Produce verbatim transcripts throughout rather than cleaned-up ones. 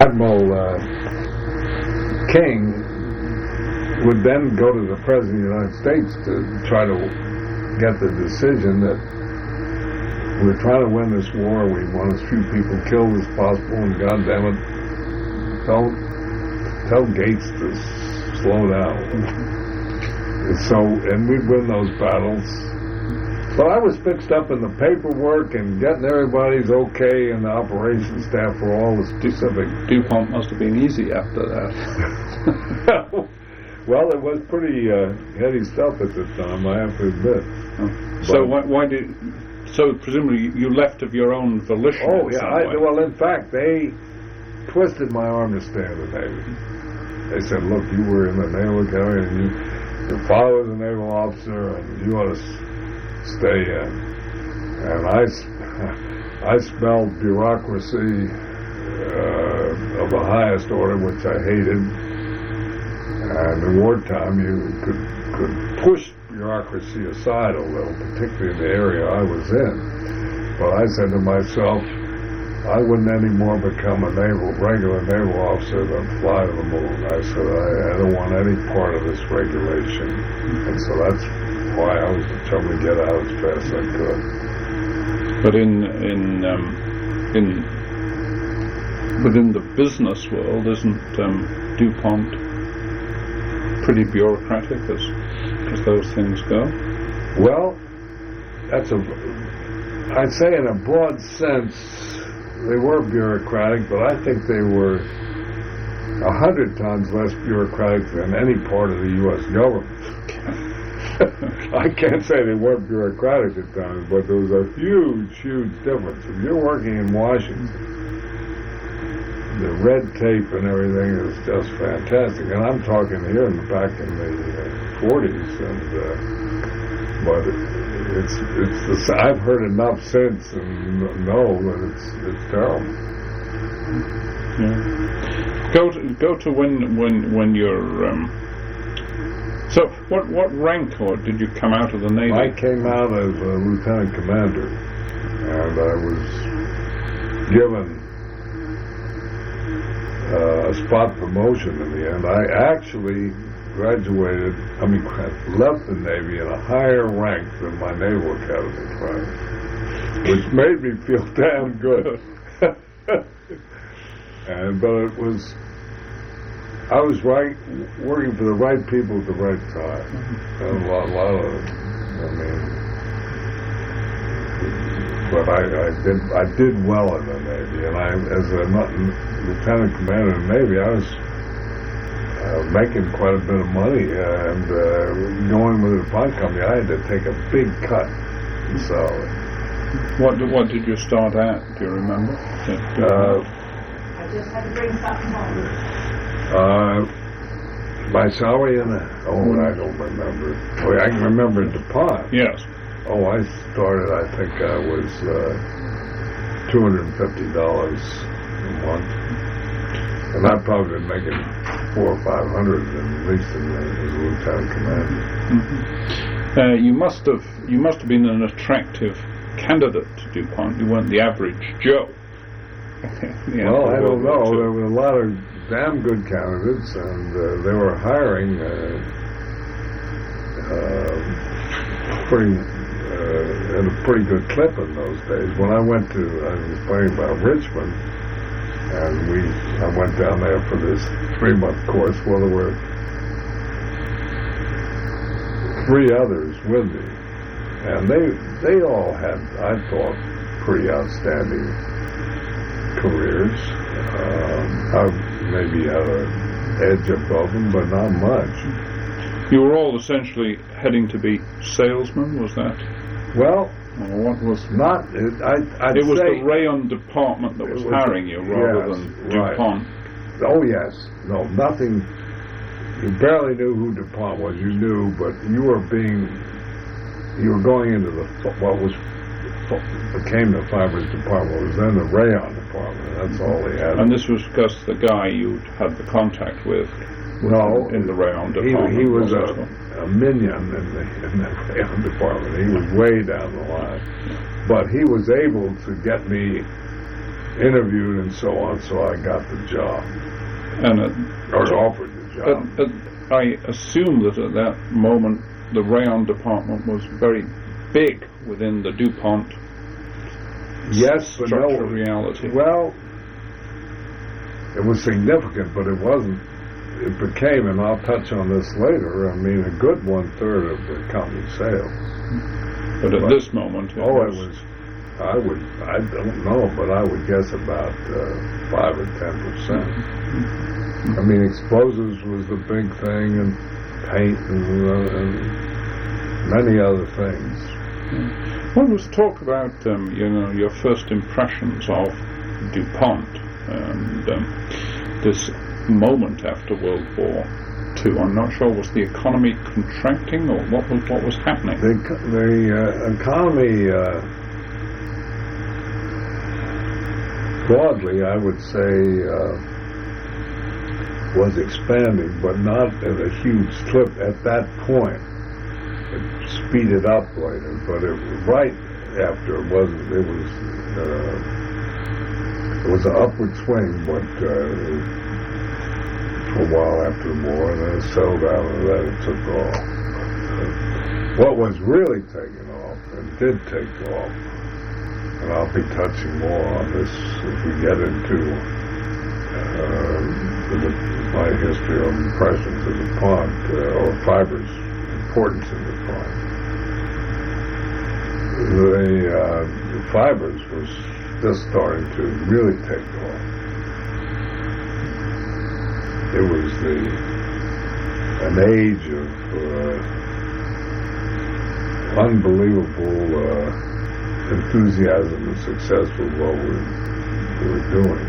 Admiral uh, King would then go to the President of the United States to try to get the decision that we're trying to win this war, we want as few people killed as possible, and God damn it, don't tell Gates to slow down. And so, and we'd win those battles. But I was fixed up in the paperwork and getting everybody's okay and the operations staff for all the specific. DuPont must have been easy after that. Well, it was pretty uh, heady stuff at the time, I have to admit. Oh. So why, why did? So presumably you left of your own volition. Oh yeah. I, well, in fact, they twisted my arm to stay in the Navy. They said, "Look, you were in the Naval Academy, and you, your father was a naval officer, and you ought to s- stay in." And I, I smelled bureaucracy uh, of the highest order, which I hated. And in wartime, you could could push bureaucracy aside a little, particularly in the area I was in. But I said to myself, I wouldn't anymore become a naval regular naval officer than fly to the moon. I said I, I don't want any part of this regulation, and so that's why I was determined to get out as fast as I could. But in in um, in within the business world, isn't um, DuPont pretty bureaucratic as as those things go? Well, that's a, I'd say in a broad sense, they were bureaucratic, but I think they were a hundred times less bureaucratic than any part of the U S government. I can't say they weren't bureaucratic at times, but there was a huge, huge difference. If you're working in Washington, the red tape and everything is just fantastic. And I'm talking here in the back in the uh, forties, and uh, but it, it's it's the, I've heard enough since and know that it's it's terrible. Yeah. Go to go to when when when you're. Um, so what what rank or did you come out of the Navy? I came out as a lieutenant commander, and I was given Uh, a spot promotion in the end. I actually graduated, I mean, left the Navy in a higher rank than my Naval Academy class, which made me feel damn good. And but it was, I was right, working for the right people at the right time. And a lot, a lot of, I mean, but I, I did, I did well in the Navy, and I, as a lieutenant commander in the Navy, I was uh, making quite a bit of money, uh, and uh, going with the DuPont company, I had to take a big cut. So, what what did you start at? Do you remember? Uh, I just had to bring something home. Uh, my salary in the, oh, I don't remember. Oh, I can remember DuPont. Yes. Oh, I started, I think I was uh, two hundred fifty dollars a month. And I've probably been making four or five hundred at least in the, as a lieutenant commander. Mm-hmm. Uh, you must have you must have been an attractive candidate to DuPont. You weren't the average Joe. Well, I don't know. There were a lot of damn good candidates, and uh, they were hiring uh, uh, pretty uh, at a pretty good clip in those days. When I went to, I was playing about Richmond. And we, I went down there for this three-month course. Well, there were three others with me, and they they all had, I thought, pretty outstanding careers. Um, I maybe had an edge above them, but not much. You were all essentially heading to be salesmen, was that? Well. Or what was not? It, I, I'd it was say the rayon department that was, was hiring you rather yes, than DuPont. Right. Oh yes, no, nothing. You barely knew who DuPont was. You knew, but you were being, you were going into the what was became the fibers department. It was then the rayon department. That's all they had. And this was because the guy you had the contact with. No, in the rayon department. He, he was a, a minion in the, in the rayon department. He was way down the line. But he was able to get me interviewed and so on, so I got the job, And uh, or so- offered the job. But, but I assume that at that moment the rayon department was very big within the DuPont Yes, but structure no. reality. Well, it was significant, but it wasn't. It became, and I'll touch on this later, I mean, a good one-third of the company's sales. But at but- this moment, it Oh, was, it was, I would, I don't know, but I would guess about uh, five or ten percent. I mean, explosives was the big thing, and paint, and, uh, and many other things. Well, let's talk about um, you know your first impressions of DuPont and um, this moment after World War Two. I'm not sure, was the economy contracting or what was what was happening? The, the uh, economy, uh, broadly, I would say, uh, was expanding, but not at a huge clip at that point. It speeded up later, but it right after it wasn't. It was uh, it was an upward swing, but uh, for a while after the war, and then it settled out, and then it took off. Uh, what was really taking off, and did take off, and I'll be touching more on this as we get into uh, the, my history of impressions of DuPont, uh, or fibers' importance in DuPont. The, uh, the fibers was just starting to really take off. It was the an age of uh, unbelievable uh, enthusiasm and success with what we, we were doing.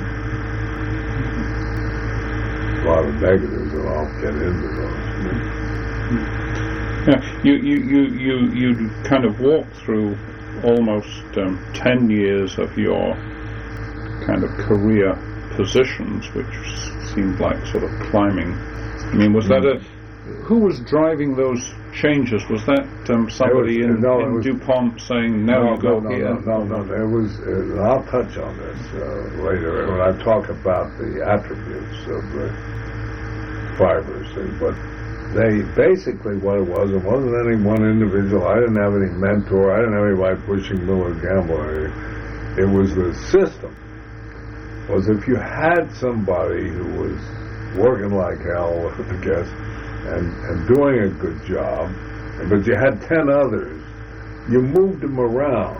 A lot of negatives, and I'll get into those. Yeah, you, you, you, you, you kind of walked through almost um, ten years of your kind of career positions, which seemed like sort of climbing. I mean, was that a... Who was driving those changes? Was that um, somebody It was- in, no, it in was- DuPont saying, now no, you go no, here? No, no, no. It was. Uh, I'll touch on this uh, later when I talk about the attributes of the fibers. And, but they basically what it was. It wasn't any one individual. I didn't have any mentor. I didn't have anybody pushing Miller Gamble or anything. It was the system. Was if you had somebody who was working like hell, I guess, and, and doing a good job, but you had ten others, you moved them around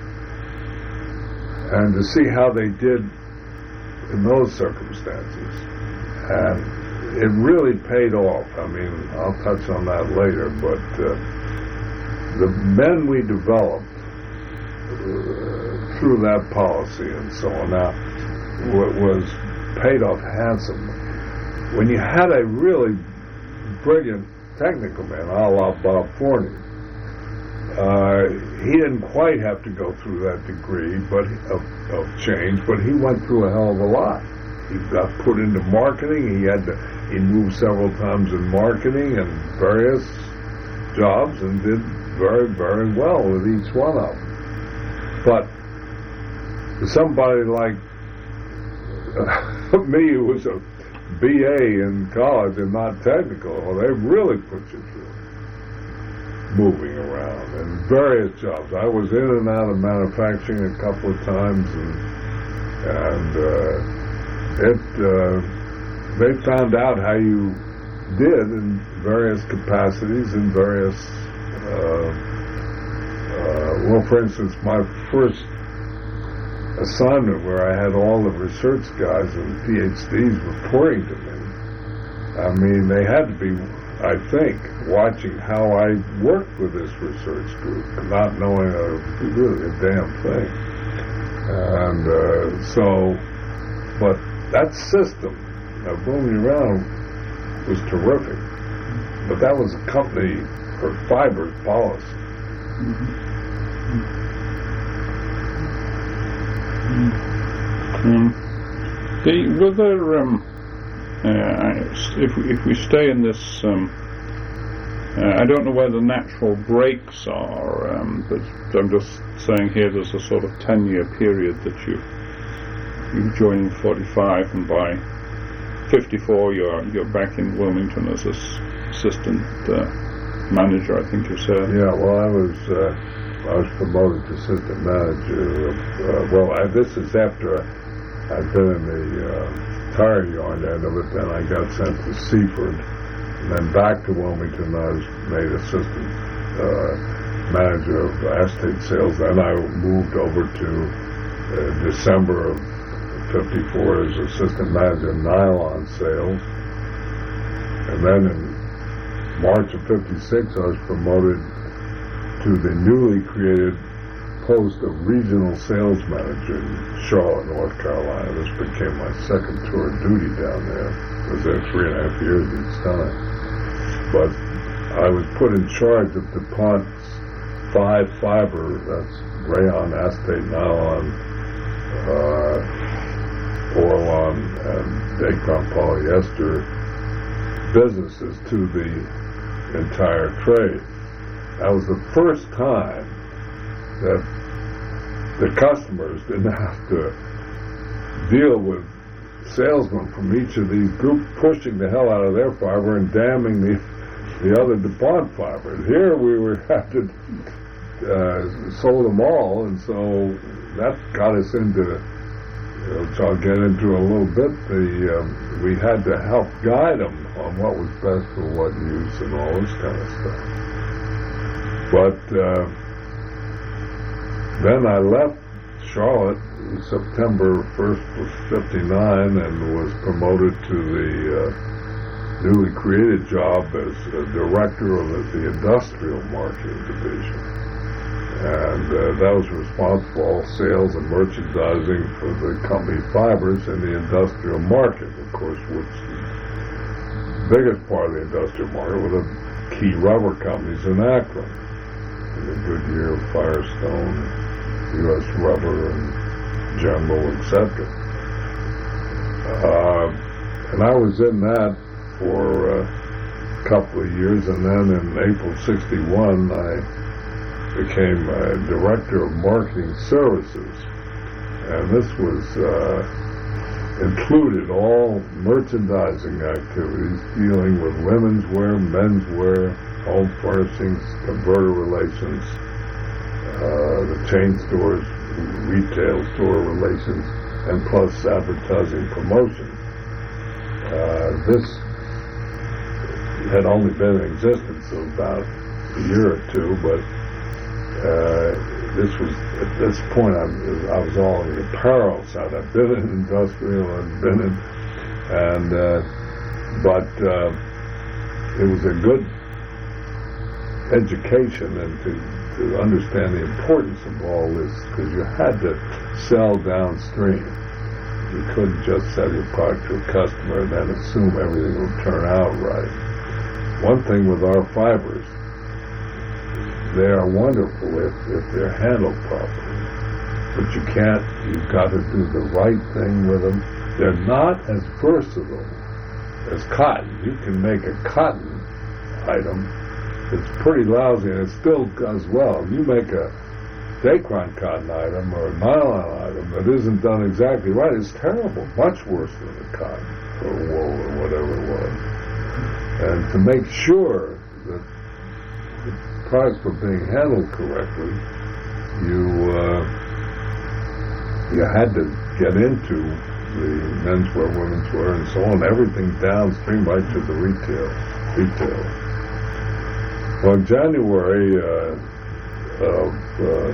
and to see how they did in those circumstances. And it really paid off. I mean, I'll touch on that later, but uh, the men we developed uh, through that policy and so on now w- was paid off handsomely. When you had a really brilliant technical man, a la Bob Forney, uh, he didn't quite have to go through that degree but of, of change, but he went through a hell of a lot. He got put into marketing. He had to, he moved several times in marketing and various jobs and did very, very well with each one of them. But for somebody like uh, me, who was a B A in college and not technical, well, they really put you through moving around and various jobs. I was in and out of manufacturing a couple of times, and and uh, it uh, they found out how you did in various capacities in various. Uh, uh, well, for instance, my first assignment where I had all the research guys and P H Ds reporting to me. I mean, they had to be, I think, watching how I worked with this research group, not knowing a, really a damn thing. And uh, so, but that system of moving around was terrific. But that was a company for fibers policy. Mm-hmm. Um, the, were there, um, uh, if, if we stay in this, um, uh, I don't know where the natural breaks are, um, but I'm just saying here there's a sort of ten-year period that you you joined in forty-five, and by fifty-four you're you're back in Wilmington as as assistant uh, manager, I think you said. Yeah, well, I was uh, I was promoted to assistant manager. Of, uh, well, I, this is after I'd been in the uh, tire yarn end of it. Then I got sent to Seaford, and then back to Wilmington. I was made assistant uh, manager of acetate sales. Then I moved over to uh, December of fifty-four as assistant manager of nylon sales, and then in March of fifty-six I was promoted to the newly created post of regional sales manager in Charlotte, North Carolina. This became my second tour of duty down there. I was there three and a half years each time. But I was put in charge of DuPont's five fiber, that's rayon, acetate, nylon, uh, Orlon, and Dacron polyester businesses to the entire trade. That was the first time that the customers didn't have to deal with salesmen from each of these groups pushing the hell out of their fiber and damning the the other DuPont fibers. Here we were had to uh, sold them all, and so that got us into, which I'll get into a little bit, the um, we had to help guide them on what was best for what use and all this kind of stuff. But uh, then I left Charlotte September first of fifty-nine and was promoted to the uh, newly created job as a director of the, the industrial marketing division. And uh, that was responsible for all sales and merchandising for the company fibers in the industrial market, of course, which the biggest part of the industrial market were the key rubber companies in Akron. The Goodyear, Firestone, U S Rubber, and General, et cetera. Uh, and I was in that for a couple of years, and then in April sixty-one, I became a director of marketing services. And this was uh, included all merchandising activities dealing with women's wear, men's wear, home furnishings, converter relations, uh, the chain stores, retail store relations, and plus advertising promotion. Uh, this had only been in existence for about a year or two, but uh, this was, at this point, I was, I was all on the apparel side. I've been in industrial, I've been in, and, uh, but uh, it was a good education and to, to understand the importance of all this, because you had to sell downstream. You couldn't just sell your product to a customer and then assume everything would turn out right. One thing with our fibers, they are wonderful if, if they're handled properly, but you can't, you've got to do the right thing with them. They're not as versatile as cotton. You can make a cotton item. It's pretty lousy, and it still does well. If you make a Dacron cotton item or a nylon item that isn't done exactly right, it's terrible, much worse than the cotton or wool or whatever it was. And to make sure that the products were being handled correctly, you uh, you had to get into the menswear, women's wear, and so on, everything downstream right to the retail retailer. Well, in January uh, of, uh,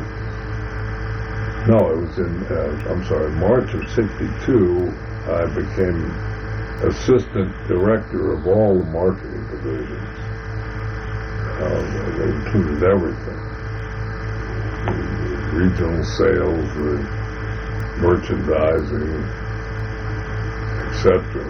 no, it was in, uh, I'm sorry, March of sixty-two, I became assistant director of all the marketing divisions. Uh, they included everything. The regional sales, the merchandising, et cetera.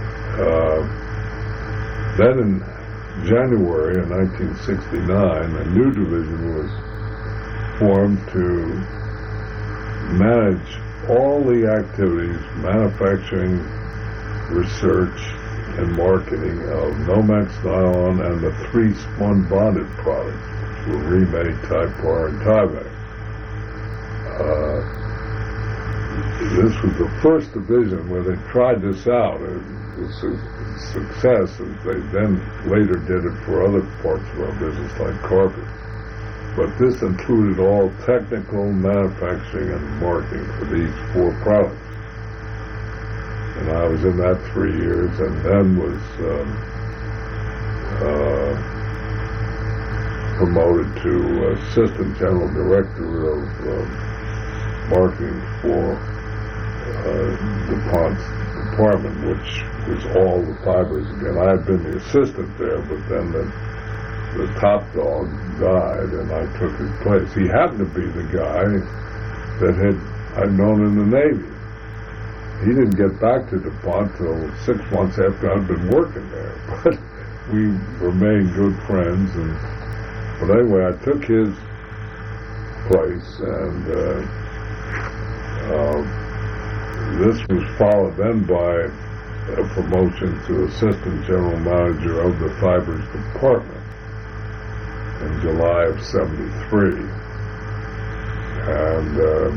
Uh, then in January of nineteen sixty-nine, a new division was formed to manage all the activities, manufacturing, research, and marketing of Nomex nylon and the three spun bonded products, which were Remade, Typar, and Tyvek. Uh, this was the first division where they tried this out. It was a success, and they then later did it for other parts of our business, like carpet. But this included all technical, manufacturing, and marketing for these four products. And I was in that three years, and then was um, uh, promoted to assistant general director of uh, marketing for uh, DuPont's department, which was all the fibers again. I had been the assistant there, but then the, the top dog died, and I took his place. He happened to be the guy that had I'd known in the Navy. He didn't get back to DuPont till six months after I'd been working there, but we remained good friends. And but anyway, I took his place, and uh, uh, this was followed then by a promotion to assistant general manager of the fibers department in July of seventy-three, and uh,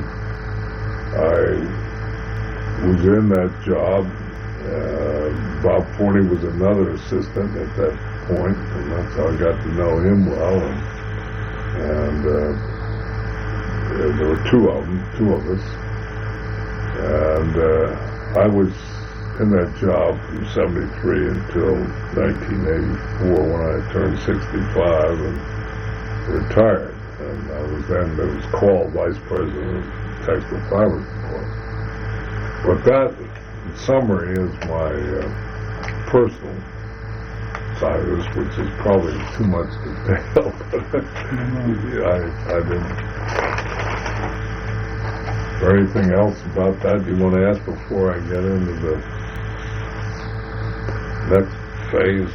I was in that job. Uh, Bob Forney was another assistant at that point, and that's how I got to know him well. And, and uh, there were two of them, two of us, and uh, I was in that job from seventy-three until nineteen eighty-four, when I turned sixty-five and retired. And I was then, it was called vice president of Textile Fibers Department. But that, in summary, is my uh, personal side of this, which is probably too much detail. But I, I didn't. Is there anything else about that you want to ask before I get into the next phase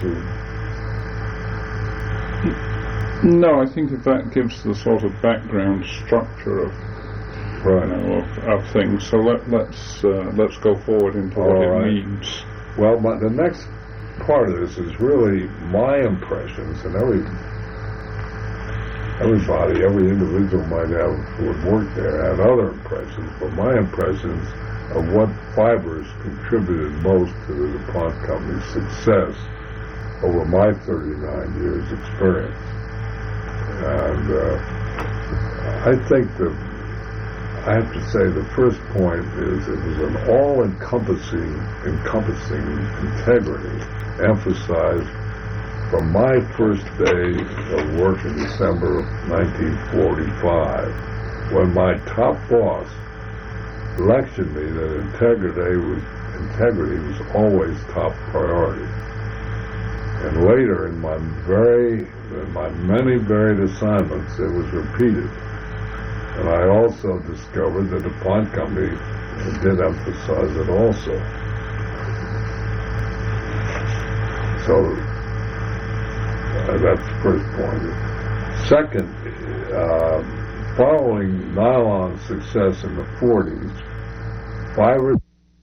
of? No, I think that that gives the sort of background structure of. Right. You know, of, of things. So let, let's uh, let's go forward into All what right. it means. Well, my, the next part of this is really my impressions, and every everybody, every individual might have who had worked there had other impressions, but my impressions of what fibers contributed most to the DuPont Company's success over my thirty-nine years experience. And uh, I think the I have to say the first point is it was an all-encompassing encompassing integrity emphasized from my first day of work in December of nineteen forty-five, when my top boss lectured me that integrity was integrity was always top priority. And later in my very in my many varied assignments it was repeated. And I also discovered that the DuPont Company did emphasize it also. So uh, that's the first point. Second, uh, following nylon's success in the forties, fibers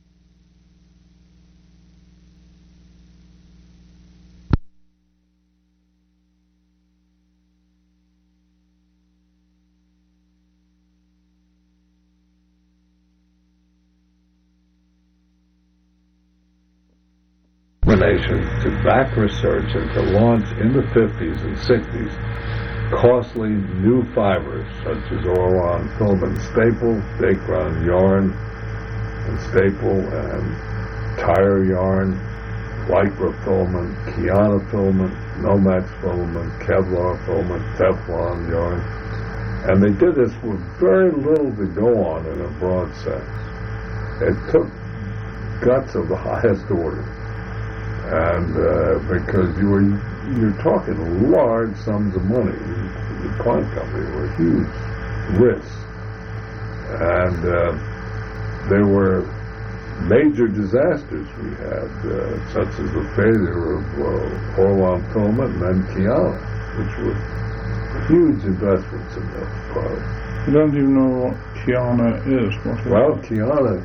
to back research and to launch in the fifties and sixties costly new fibers such as Orlon filament staple, Dacron yarn and staple, and tire yarn, Lycra filament, Kiana filament, Nomex filament, Kevlar filament, Teflon yarn. And they did this with very little to go on in a broad sense. It took guts of the highest order. And uh, because you were you're talking large sums of money, the DuPont Company were huge risks, and uh, there were major disasters we had, uh, such as the failure of uh, Orlon filament and then Kiana, which were huge investments in those products. I don't even know what Kiana is. What is well, it? Kiana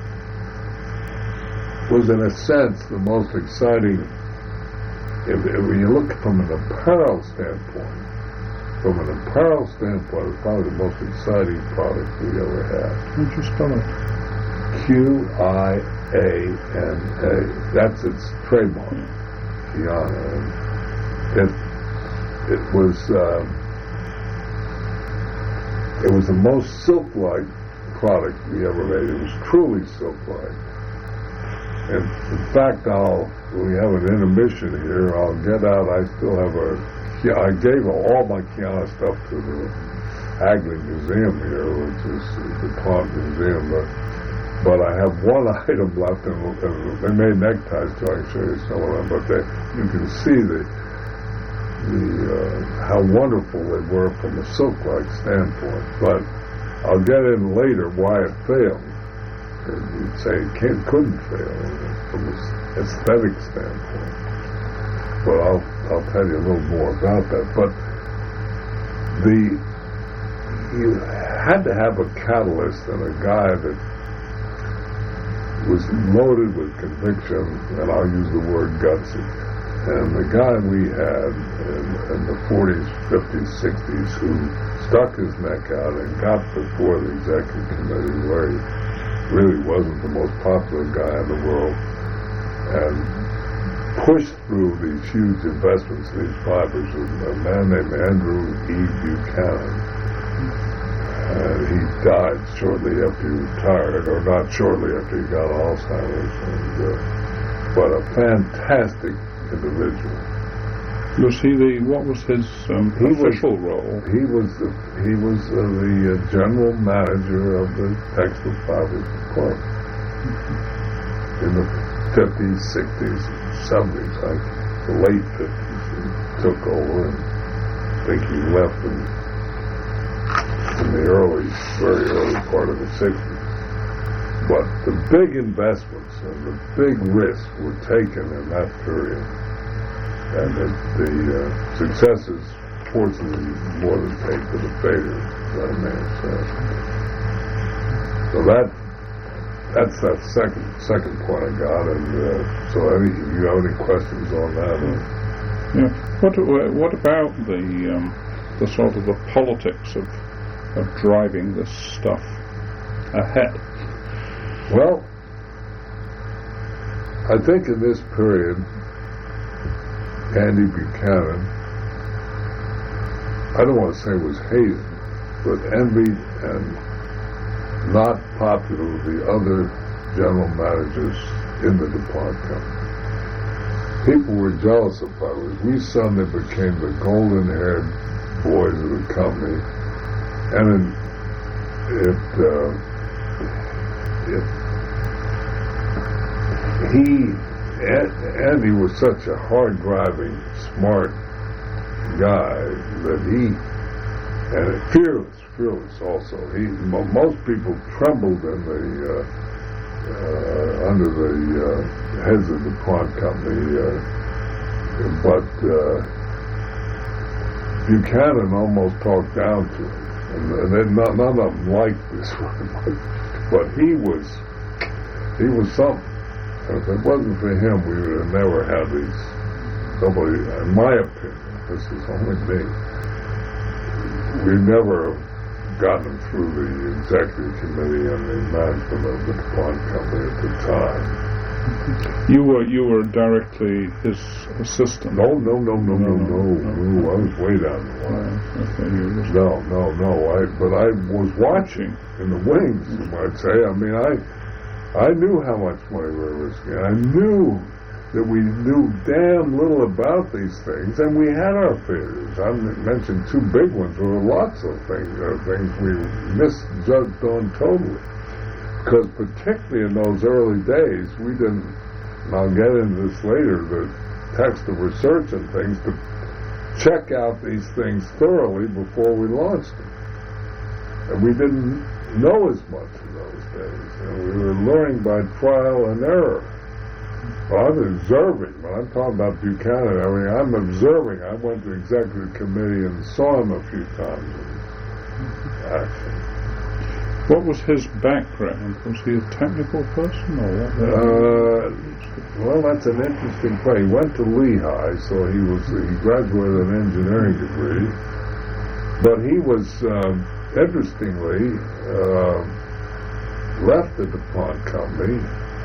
was in a sense the most exciting, if, if you look from an apparel standpoint, from an apparel standpoint, it's probably the most exciting product we ever had. Would you spell it? Q I A N A. That's its trademark, Kiana. And it it was um, it was the most silk-like product we ever made. It was truly silk-like. And in fact, I'll when we have an intermission here, I'll get out. I still have a. I gave all my Kiana stuff to the Hagley Museum here, which is the DuPont Museum, but but I have one item left, and, and they made neckties too. I can show you some of them, but they, you can see the the uh, how wonderful they were from a silk-like standpoint. But I'll get in later why it failed. And you'd say it can't, couldn't fail from an aesthetic standpoint. But I'll I'll tell you a little more about that. But the you had to have a catalyst and a guy that was loaded with conviction, and I'll use the word gutsy. And the guy we had in, in the forties, fifties, sixties who stuck his neck out and got before the executive committee where he really wasn't the most popular guy in the world and pushed through these huge investments in these fibers, a man named Andrew E. Buchanan. And he died shortly after he retired, or not shortly after he got Alzheimer's. And, uh, but a fantastic individual. Was he the? What was his um, he official was, role? He was the, he was uh, the uh, general manager of the textile fibers department mm-hmm. in the fifties, sixties, seventies, like the late fifties. He took over, and I think he left in, in the early, very early part of the sixties. But the big investments and the big risks were taken in that period. And the, the uh, successes, fortunately, more than paid for the failures, that I may have said. So that that's that second second point I got. And uh, so, any, if you have any questions on that? Uh, yeah. What what about the um, the sort of the politics of of driving this stuff ahead? Well, I think in this period, Andy Buchanan, I don't want to say was hated, but envied and not popular with the other general managers in the DuPont company. People were jealous of fibers. We suddenly became the golden-haired boys of the company, and in, it, uh, it, he, Andy was such a hard-driving, smart guy that he, and fearless, fearless also. He, most people trembled in the uh, uh, under the uh, heads of the DuPont company, uh, but uh, Buchanan almost talked down to him, and, and then none, none of them liked this one, but he was he was something. If it wasn't for him, we would have never had these. Nobody, in my opinion, this is only me. We never gotten through the executive committee and the management of the DuPont company at the time. You were you were directly his assistant. No, no, no, no, no, no, no. no. I was way down the line. Okay, you were no, no, no. I but I was watching in the wings. You might say. I mean, I. I knew how much money we were risking. I knew that we knew damn little about these things, and we had our failures. I mentioned two big ones. There were lots of things, uh, things we misjudged on totally. Because particularly in those early days, we didn't, and I'll get into this later, the text of research and things, to check out these things thoroughly before we launched them. And we didn't know as much in those days. And we were learning by trial and error. Well, I'm observing. When I'm talking about Buchanan, I mean, I'm observing. I went to the executive committee and saw him a few times in action. What was his background? Was he a technical person or what? Uh, well, that's an interesting question. He went to Lehigh, so he was he graduated an engineering degree. But he was, um, interestingly, uh, left the DuPont company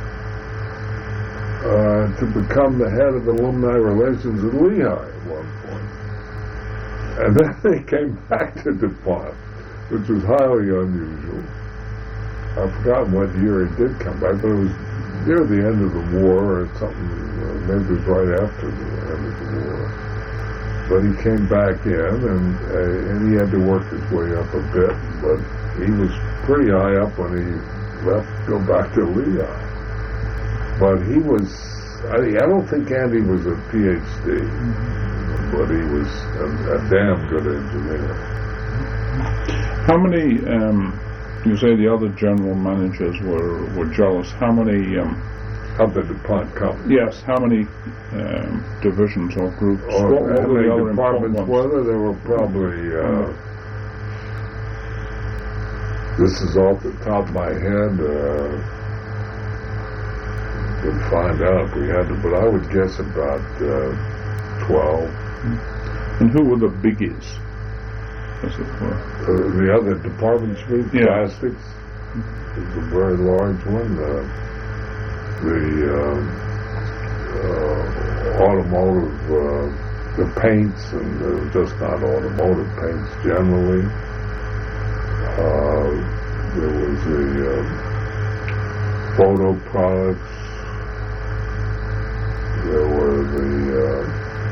uh, to become the head of alumni relations at Lehigh at one point. And then they came back to DuPont, which was highly unusual. I've forgotten what year he did come back, but it was near the end of the war or something, uh, maybe it was right after the end of the war. But he came back in, and uh, and he had to work his way up a bit, but he was pretty high up when he left to go back to Lehigh. But he was, I, I don't think Andy was a P H D, but he was a, a damn good engineer. How many, um, you say the other general managers were, were jealous, how many... Um, Of the DuPont company. Yes, how many um, divisions or groups? Or what, what how were many the other departments important were ones? there? There were probably, uh, this is off the top of my head, uh, would find out if we had to, but I would guess about uh, twelve. And who were the biggies, as it were? Uh, the other departments, Yeah. plastics, is a very large one. Uh, the um, uh, automotive, uh, the paints, and uh, just not automotive paints generally. Uh, there was the uh, photo products. There were the, uh,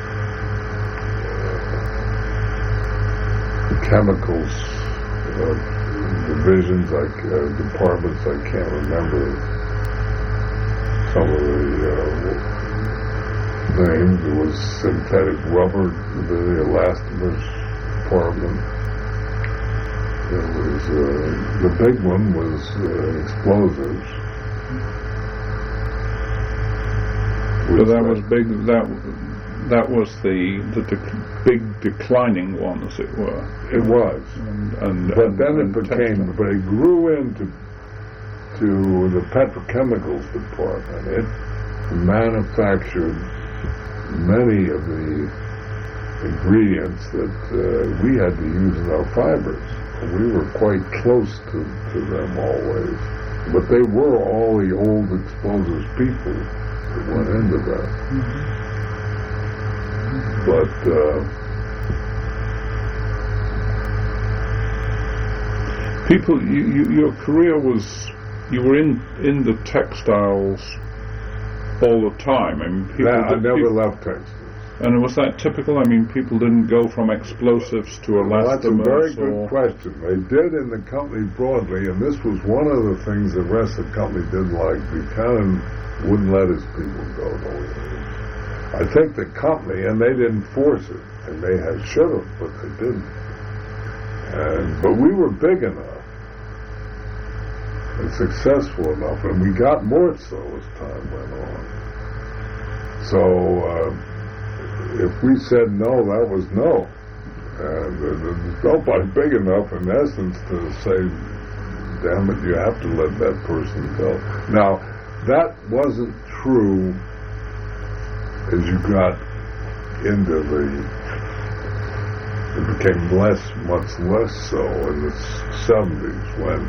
the chemicals uh, divisions, like uh, departments. I can't remember some of the uh, names. It was synthetic rubber, the elastomers department. There was uh, the big one was uh, explosives. So that was big. That that was the the dec- big declining one, as it were. It was, And, and but and, then and it became. textile. But it grew into to the petrochemicals department. It manufactured many of the ingredients that uh, we had to use in our fibers. We were quite close to, to them always. But they were all the old explosives people that went into that. Mm-hmm. But uh, people, you, you, your career was, you were in, in the textiles all the time. I mean, people, that, I did- never people- left textiles. And was that typical? I mean, people didn't go from explosives to Well, that's a elastomers. very good or, question. They did in the company broadly, and this was one of the things the rest of the company didn't like. Buchanan wouldn't let his people go nowhere. I think the company, and they didn't force it, and they had should have, but they didn't. And but we were big enough and successful enough, and we got more so as time went on. So. Uh, If we said no, that was no. And uh, there's nobody big enough, in essence, to say, damn it, you have to let that person go. Now, that wasn't true as you got into the, it became less, much less so in the seventies, when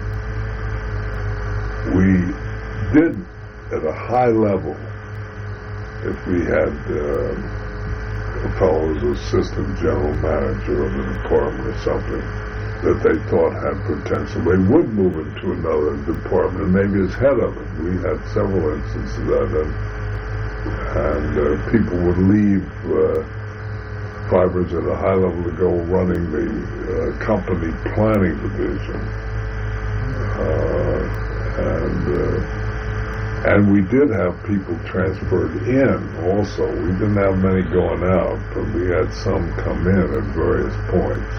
we did, at a high level, if we had uh, a fellow was assistant general manager of the department or something that they thought had potential, they would move into another department and maybe as head of it. We had several instances of that, and, and uh, people would leave uh, fibers at a high level to go running the uh, company planning division. Uh, and uh, And we did have people transferred in also. We didn't have many going out, but we had some come in at various points.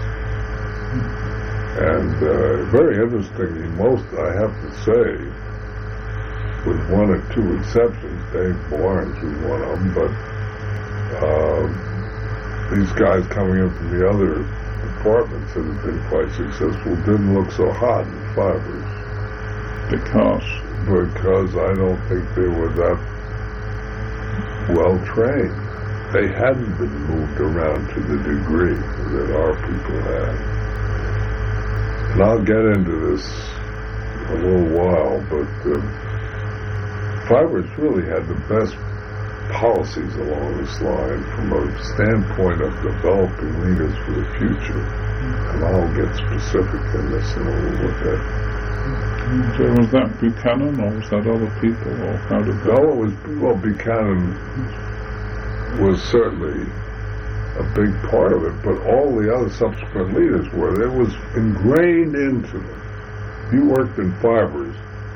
And uh, very interestingly, most, I have to say, with one or two exceptions, Dave Barnes was one of them, but uh, these guys coming in from the other departments that have been quite successful didn't look so hot in fibers. because Because I don't think they were that well trained. They hadn't been moved around to the degree that our people had. And I'll get into this a little while, but uh, Fibers really had the best policies along this line from a standpoint of developing leaders for the future. And I'll get specific in this in a little bit. So was that Buchanan, or was that other people, or how did that? No, it was, well, Buchanan was certainly a big part of it, but all the other subsequent leaders were. It was ingrained into them. You worked in Fibers,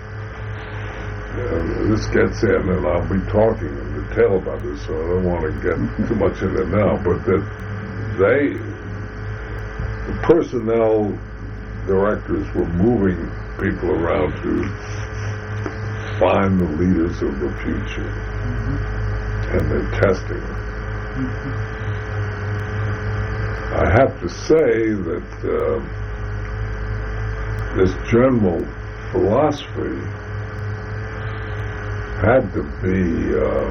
and this gets in, and I'll be talking in detail about this, so I don't want to get too much into it now, but that they, the personnel directors were moving people around to find the leaders of the future, mm-hmm. and they're testing them. Mm-hmm. I have to say that uh, this general philosophy had to be uh,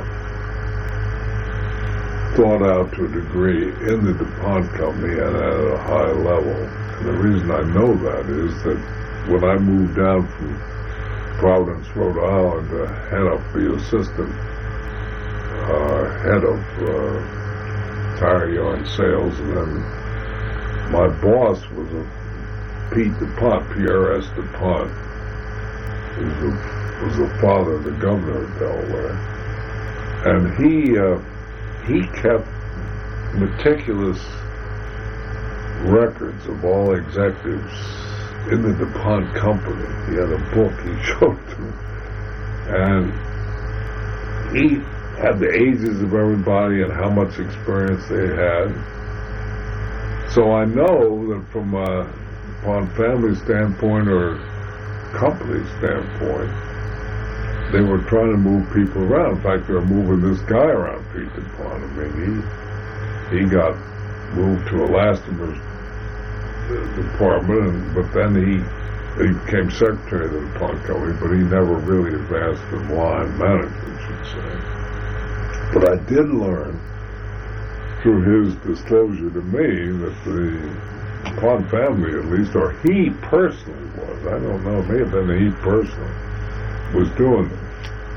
thought out to a degree in the DuPont company and at a high level. And the reason I know that is that when I moved down from Providence, Rhode Island to head up the assistant uh, head of uh, tire yarn sales, and then my boss was a Pete DuPont, Pierre S. DuPont, who was the, was the father of the governor of Delaware, and he uh, he kept meticulous records of all executives in the DuPont company. He had a book he showed to me, and he had the ages of everybody and how much experience they had. So I know that from a DuPont family standpoint or company standpoint, they were trying to move people around. In fact, they were moving this guy around, Pete DuPont. I mean, he he got moved to Elastomer's department, and, but then he he became secretary of the DuPont company, but he never really advanced in line management, I should say. But I did learn through his disclosure to me that the DuPont family, at least, or he personally was, I don't know, it may have been he personally, was doing this.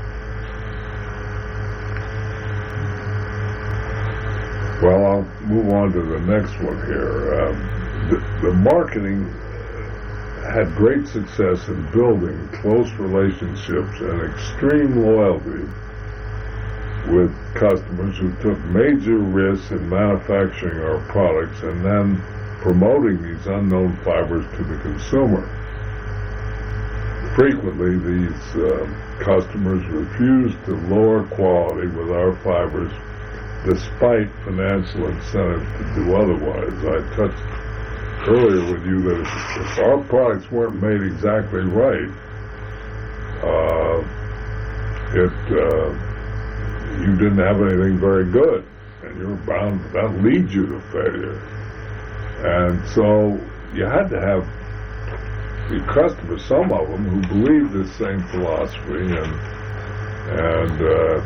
Well, I'll move on to the next one here. Um, the, the marketing had great success in building close relationships and extreme loyalty with customers who took major risks in manufacturing our products and then promoting these unknown fibers to the consumer. Frequently, these uh, customers refused to lower quality with our fibers despite financial incentives to do otherwise. I touched earlier with you that if, if our products weren't made exactly right, uh, it uh, you didn't have anything very good, and you were bound, that leads you to failure. And so you had to have your customers, some of them, who believed this same philosophy, and and uh,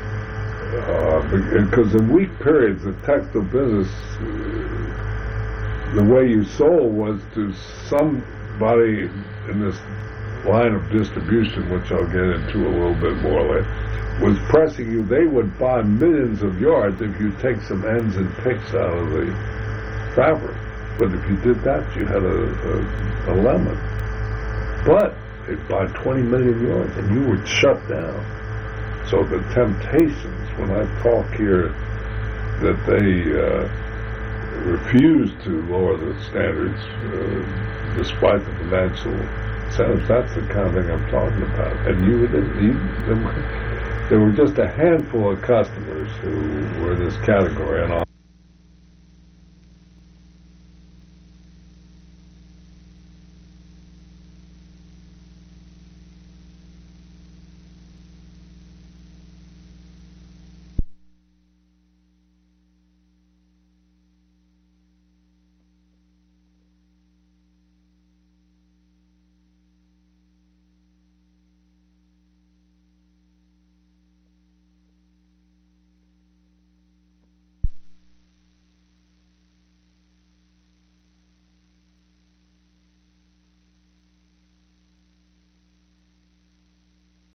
uh, because in weak periods, the textile business, uh, the way you sold was to somebody in this line of distribution, which I'll get into a little bit more later, was pressing you. They would buy millions of yards if you take some ends and picks out of the fabric. But if you did that, you had a, a, a lemon. But they'd buy twenty million yards and you would shut down. So the temptations, when I talk here that they uh, refused to lower the standards uh, despite the financial incentives, that's the kind of thing I'm talking about. And you didn't, you, there were just a handful of customers who were in this category, and I'll